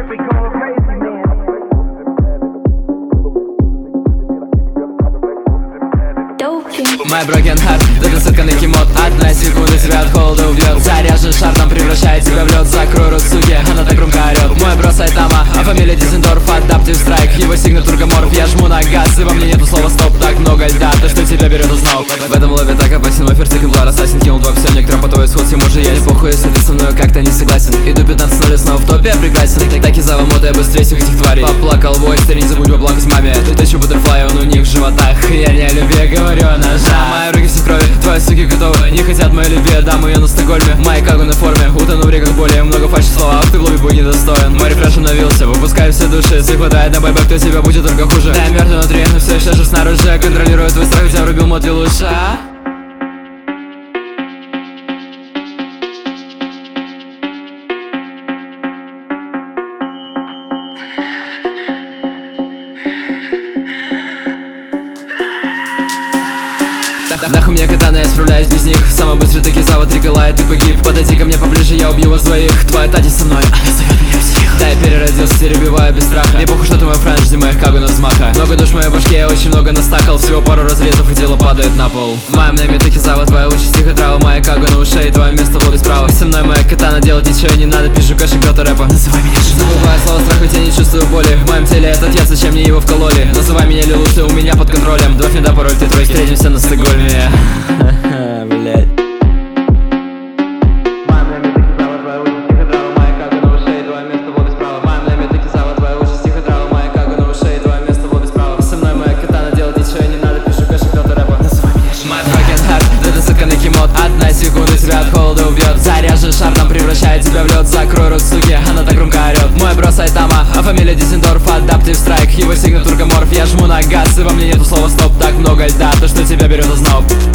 My broken heart, это сотканный мод. Одна секунда тебя от холода убьет. Заряжен шартом, превращает тебя в лед. Закрой рот, суки, она так громко орет. Мой бро Сайтама, а фамилия Дизендорф. Адаптив страйк, его сигнатурка морф. Я жму на газ, и во мне нету слова стоп. Так много льда, то что тебя берет узнал. В этом лобе так опасен, мой ферзь экземпляр. Ассасин кинул 2, все, некоторым по твой исход. Ему же я не похуй, если ты со мной как-то не согласен. Иду 15-0, снова в топе, я прекрасен. Так и зову мода, я быстрее всех этих тварей. Поплакал вой, ты не забудь поплакать маме. Ты тащу бутерфлай, он у них в животах. Я не о любви говорю, о ножах. Мои руки все в крови, твои суки готовы. Не хотят моей любви, дамы ее на Стокгольме. Мои кагу на форме, утону в реках боли. Много фальши слова, ты в лобби будь недостоин. Мой рефреш обновился, выпускаю все души. Если хватает на байбэк, то тебе будет только хуже. Я мертвый внутри, но все еще жив снаружи. Контролирую твой страх, тебя врубил мод и лучше. Нахуй мне катана, я справляюсь без них. Самый быстрый Такизава, Триколай, ты погиб. Подойди ко мне поближе, я убью вас двоих. Твоя Тати со мной, она зовет меня псих. Да, я переродился, перебиваю без страха. Мне похуй, что ты мой френдж, жди моих кагу на взмаха. Много душ в моей башке, я очень много настакал. Всего пару разрезов и тело падает на пол. В моем неме Такизава, твоя участь тихотрава. Моя кагу на ушей, твое место в лобби справа. Со мной моя катана, делать ничего не надо. Пишу кэш и кто-то рэпа. Называй меня жена. Забываю слова страха, я не чувствую боли. В моем теле этот яд, зачем мне его вкололи? Называй меня Лилу, ты у меня под контролем. 2 финда, пароль, ты трой, встретимся на Стокгольме. Блять. Одна секунда тебя от холода убьет. Заряжен шартом, превращает тебя в лед. Закрой рот, суки, она так громко орет. Мой бро Сайтама, а фамилия Дизендорф. Адаптив страйк, его сигнатурка морф. Я жму на газ, и во мне нету слова стоп. Так много льда, то что тебя берет озноб.